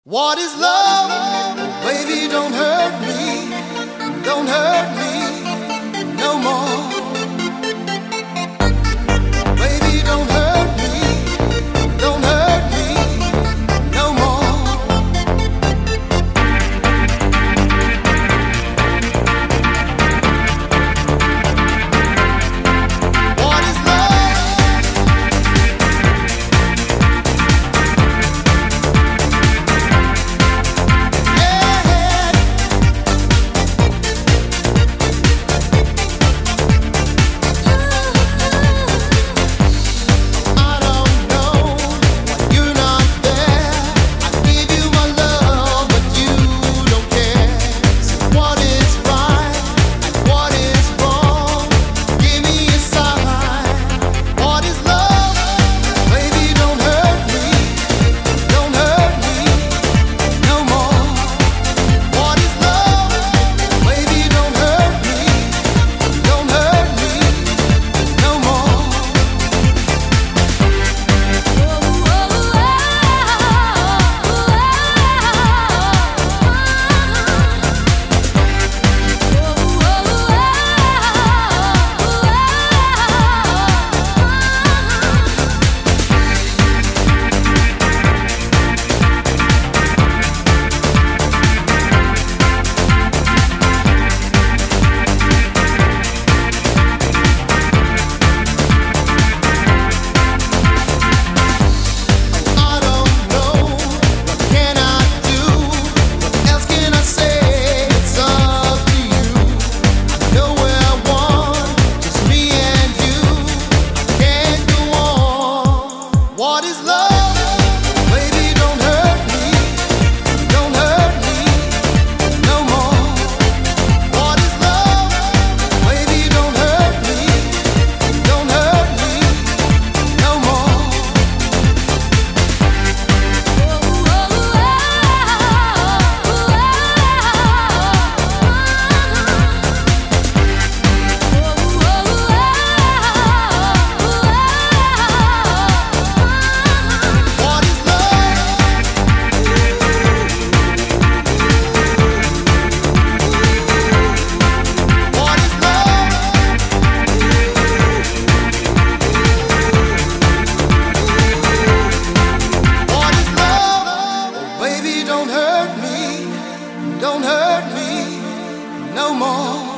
What is love? Baby, don't hurt me no more. Baby, don't hurt me no more. What is love? Yeah. I don't know, you're not there. I give you my love, but you don't care. So what is right and what is wrong? Give me a sign. What is love? Baby, don't hurt me no more. What is love? Baby, don't hurt me no more. I don't know, what can I do? What else can I say? It's up to you. I know where I want, just me and you. I can't go on. What is love? Baby, don't hurt me no more. What is love? Baby, don't hurt me no more. What is love? What is love? What is love? Oh, baby, don't hurt me no more.